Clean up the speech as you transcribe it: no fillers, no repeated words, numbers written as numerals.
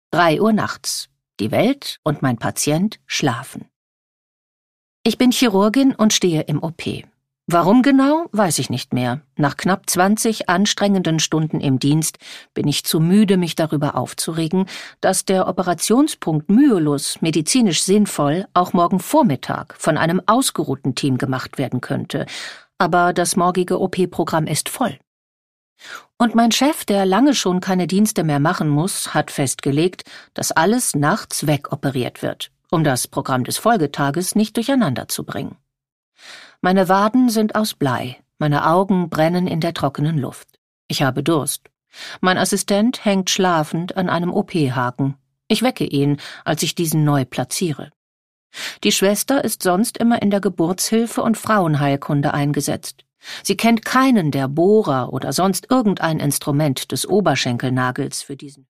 3 Uhr nachts. Die Welt und mein Patient schlafen. Ich bin Chirurgin und stehe im OP. Warum genau, weiß ich nicht mehr. Nach knapp 20 anstrengenden Stunden im Dienst bin ich zu müde, mich darüber aufzuregen, dass der Operationspunkt mühelos, medizinisch sinnvoll, auch morgen Vormittag von einem ausgeruhten Team gemacht werden könnte. Aber das morgige OP-Programm ist voll. Und mein Chef, der lange schon keine Dienste mehr machen muss, hat festgelegt, dass alles nachts wegoperiert wird, um das Programm des Folgetages nicht durcheinander zu bringen. Meine Waden sind aus Blei, meine Augen brennen in der trockenen Luft. Ich habe Durst. Mein Assistent hängt schlafend an einem OP-Haken. Ich wecke ihn, als ich diesen neu platziere. Die Schwester ist sonst immer in der Geburtshilfe und Frauenheilkunde eingesetzt. Sie kennt keinen der Bohrer oder sonst irgendein Instrument des Oberschenkelnagels für diesen